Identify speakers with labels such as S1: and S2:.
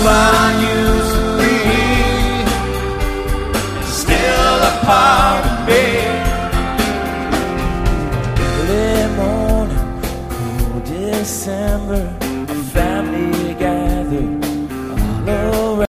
S1: I used to be is still a part of me.
S2: Early morning, cool December, a family gathered all around.